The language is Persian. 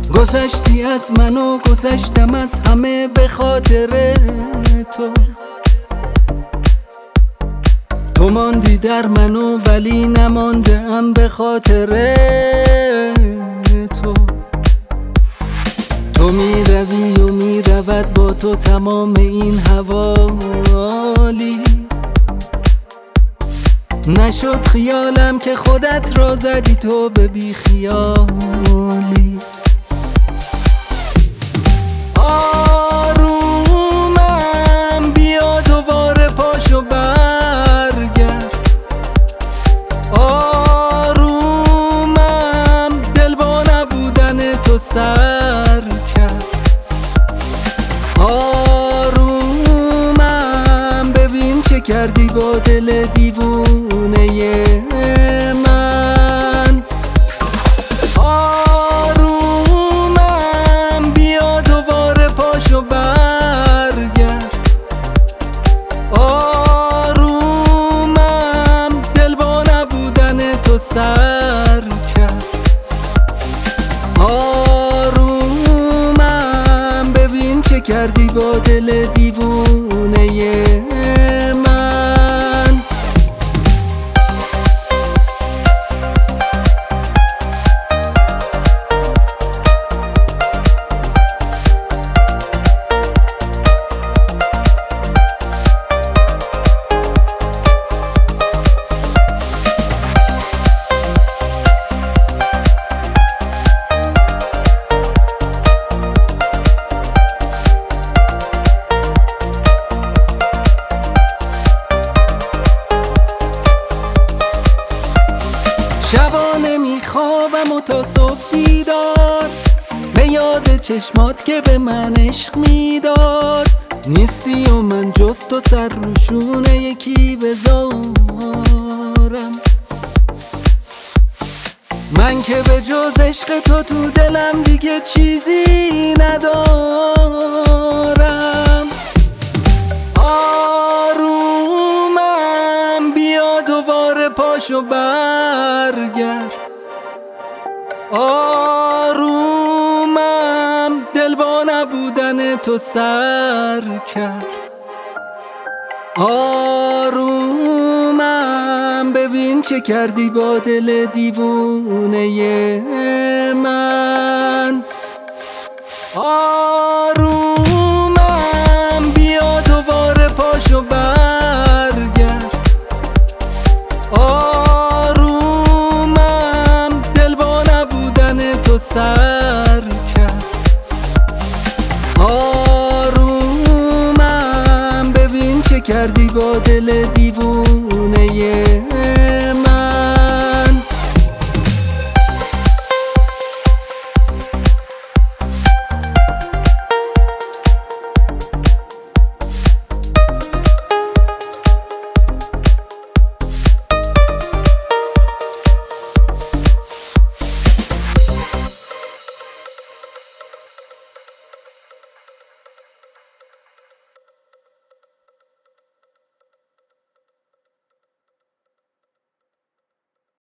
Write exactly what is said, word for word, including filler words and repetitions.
گذشتی از من و گذشتم از همه به خاطر تو. تو ماندی در منو ولی نمانده ام به خاطر تو. تو می روی و می رود با تو تمام این حوالی. نشد خیالم که خودت را زدی تو به بی خیالی. آرومم بیا دوباره پاشو برگرد. آرومم دل با نبودن تو سر کرد. آرومم ببین چه کردی با دل دیوونه من. آرومم بیا دوباره پاشو برگرد. آرومم دل با نبودن تو سر کرد. آرومم ببین چه کردی با دل دیوونه من. شبانه میخوابم و تا صبح بیدار به یاد چشمات که به من عشق میداد. نیستی و من جز تو سر روشونه یکی بذارم. من که به جز عشق تو تو دلم دیگه چیزی ندارم. آرومم بیا دوباره پاشو برگرد. آرومم دل با نبودن تو سر کرد. آرومم ببین چه کردی با دل دیوونه من. آرومم بیا دوباره پاشو برگرد. آرومم دل با نبودن تو سر کرد. آرومم ببین چه کردی با دل